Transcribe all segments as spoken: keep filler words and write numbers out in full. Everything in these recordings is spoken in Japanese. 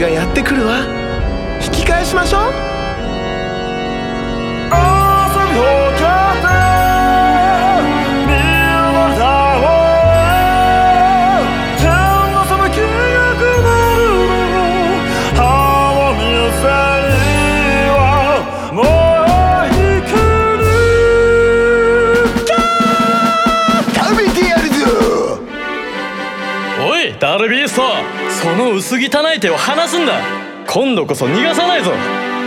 がやってくるわ。引き返しましょう。 おいダルビースト、その薄汚い手を離すんだ。今度こそ逃がさないぞ。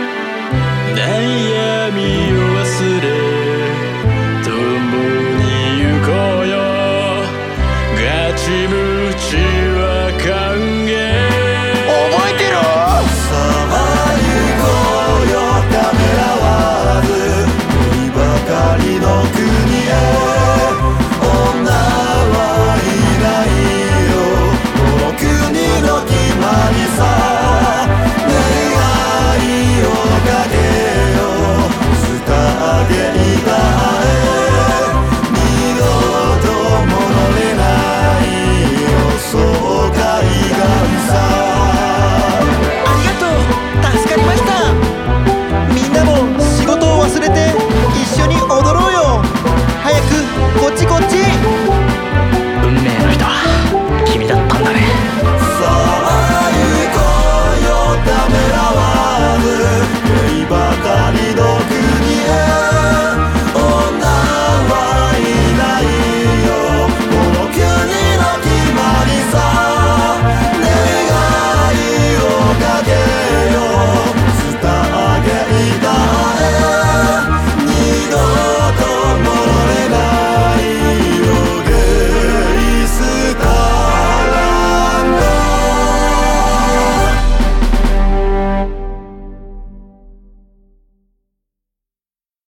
悩みを忘れ共に行こうよ。ガチムチは歓迎。 覚えてろ。 さあ行こうよ、ためらわず森ばかりの国へ。女はいないよ、この国の決まりさ。願いをかけ